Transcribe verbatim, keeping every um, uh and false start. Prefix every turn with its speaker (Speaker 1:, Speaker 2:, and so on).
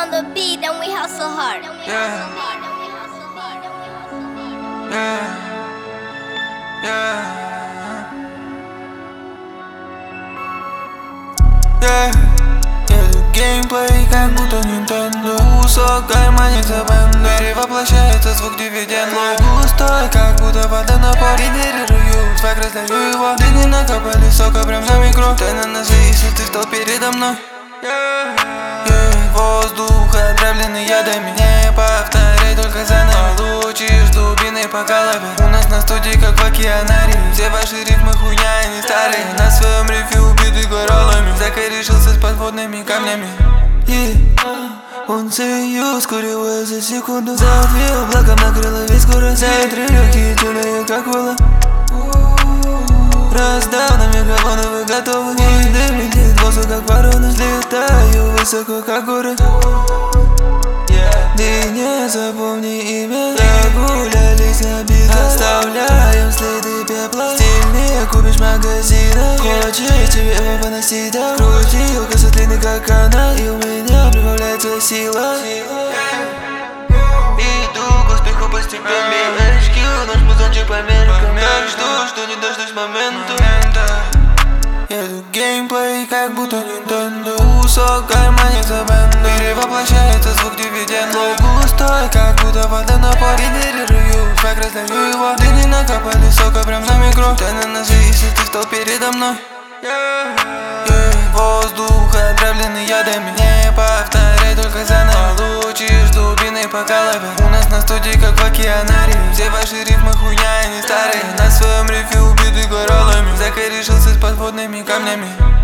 Speaker 1: on the beat, then we hustle hard.
Speaker 2: Yeah. Yeah. Yeah. Yeah. Еду геймплей, как будто Nintendo. Кусок в кармане за бэндо. Перевоплощается звук дивиденд. Лой густой, как будто вода на пол. Генерирую свайк, разлию его. Дыни накопали сока прям за микро. Дай на ножи, если ты встал передо мной. Yeah. Yeah. Воздух отравленный ядами. Не повторяй только заново. Получишь дубиной по голове. У нас на студии как в океанарии. Все ваши рифмы хуйня и не старые. На своем рифе убиты гораллами. Закорешился с подводными камнями. Yeah. Он союз курил за секунду. За две облаком накрыло весь город. За три легкие темные как вола. Раздал на мегафоны, вы готовы? Мой дым летит в воздух как ворона. Взлетаю высоко как горы. Ты не запомни имя. Прогулялись на битах. Оставляем следы пепла. Стильнее купишь в магазинах. Хочешь тебе его поносить, да? Крутилка длинный как канат. И у меня прибавляется сила. Иду к успеху постепенно. Очки, наш музончик по меркам. Так жду, что не дождусь момента. Еду геймплей, как будто Nintendo. Кусок в кармане за бэндо. Перевоплощается звук дивиденд. Лой густой, как будто вода на пол. Генерирую свайк, разлию его. Дыни накопали сока прям за микро. Дай на ножи, если ты встал передо мной. Yeah. Yeah. Воздух отравленный ядами. Не повторяй только заново. Получишь дубиной по голове. У нас на студии как в океанарии. Все ваши рифмы хуйня и не старые. На своем рифе убиты гораллами. Закорешился с подводными камнями.